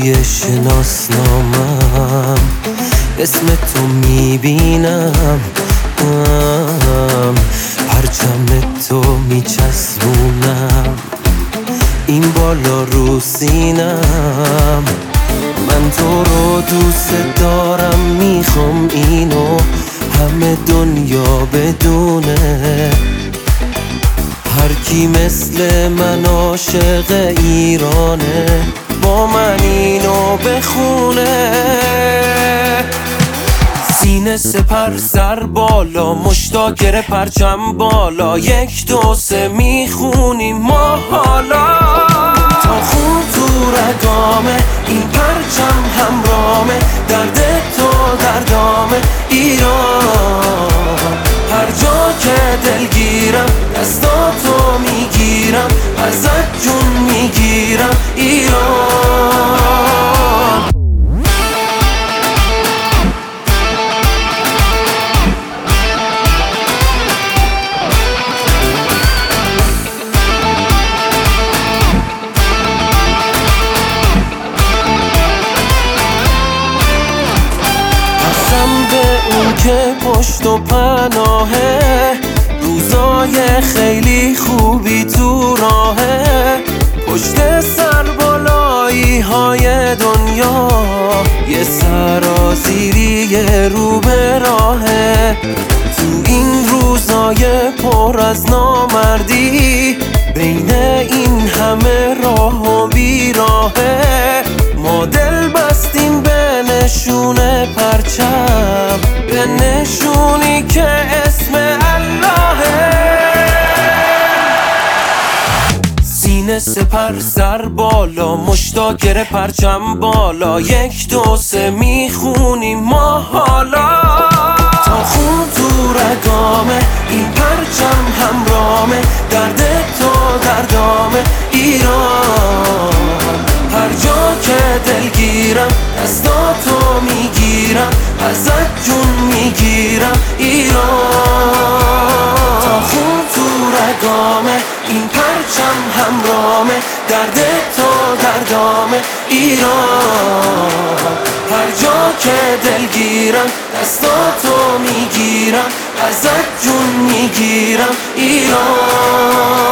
توی شناسنامم اسم تو میبینم، پرچم تو میچسبونم این بالا رو سینم. من تو رو دوست دارم، میخوام اینو همه دنیا بدونه. هر کی مثل من عاشق ایرانه با من اینو بخونه. سینه سپر سر بالا، مشتا گره پرچم بالا، 1 2 3 میخونیم ما حالا. تا خون تو رگامه این پرچم همرامه، درد تو دردامه ایران. هر جا که دلگیرم دستاتو میگیرم، ازت جون میگیرم ایران. اون که پشت و پناهه، روزای خیلی خوبی تو راهه. پشت سر بالایی های دنیا یه سرازیری رو به راهه. تو این روزای پر از نامردی، بین این همه راه و بیراهه، ما دل بستیم به نشونه پرچم، به نشونی که اسم اللهه. سینه سپر سر بالا، مشتا گره پرچم بالا، 1 2 3 میخونیم ما حالا. تا خون تو رگامه این پرچم همرامه، درد تو دردامه ایران. هر جا که دلگیرم دستاتو میگیرم، ازت جون میگیرم ایران. تا خون تو رگامه این پرچم همرامه، درد تو دردامه ایران. هر جا که دلگیرم دستاتو میگیرم، ازت جون میگیرم ایران.